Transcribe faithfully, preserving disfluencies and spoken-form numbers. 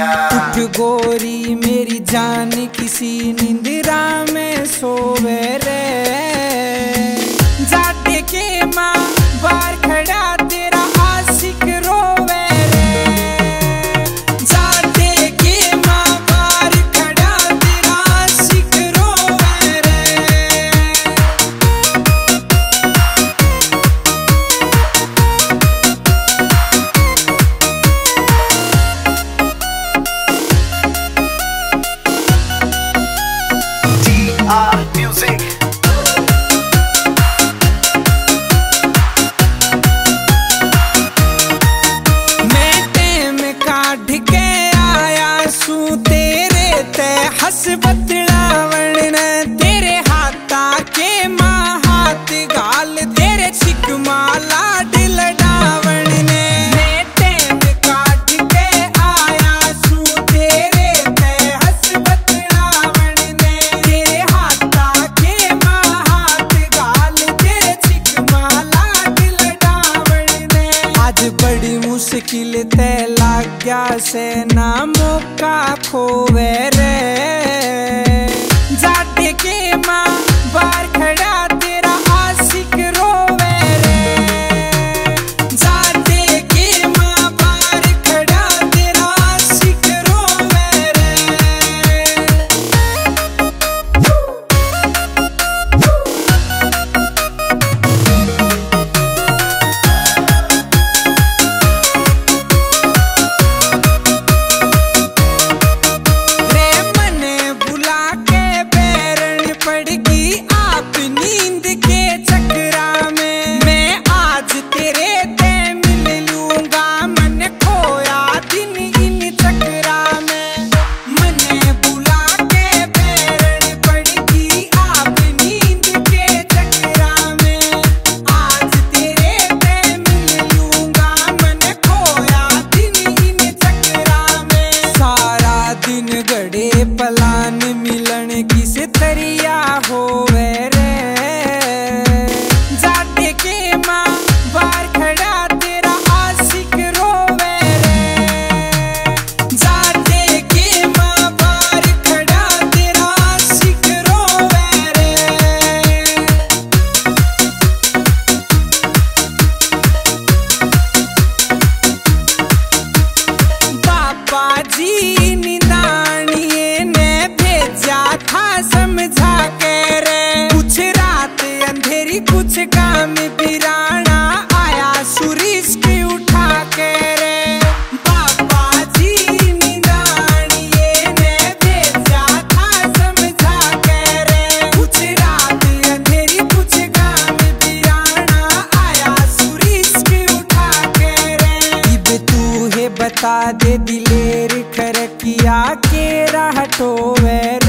उठ गोरी मेरी जान किसी निंद्रा में सोवे रे, जाते के माँ बार खड़ा तेरा आशिक रोवे रे, जाते के माँ बार खड़ा तेरा आशिक रोवे रे। Music. मैं टेम काढ़ के आया सू तेरे ते हस बतलावण ने, तेरे हाथा के माँ हाथ गाल तेरे छिक माला दिल डावण ने। मैं टेम काढ़ के आया सू तेरे ते हस बतलावण ने, तेरे हाथा के माँ हाथ गाल तेरे छिक माला दिल डावण ने। आज बड़ी मुश्किल ते लाग गया से ना मौका खोवे रे, जाते के माँ बार खड़ा तेरा आशिक रोवे रे, जाते के माँ बार खड़ा तेरा आशिक रोवे रे। पलान मिलन किस तरिया होवे रे, जाते के माँ बार खड़ा तेरा आशिक रोवे रे, जाते के माँ बार खड़ा तेरा आशिक रोवे रे। बाबा जी निदानिए ने भेजा था समझा के रे, कुछ रात अंधेरी कुछ काम बिराना आया सुरीश की उठा के रे। बाबा जी निदानिए ने भेजा था समझा के रे, कुछ रात अंधेरी कुछ काम बिराना आया सुरीश की उठा के रे। इब तू है बता दे दिलेर खरकिया के राहटो वे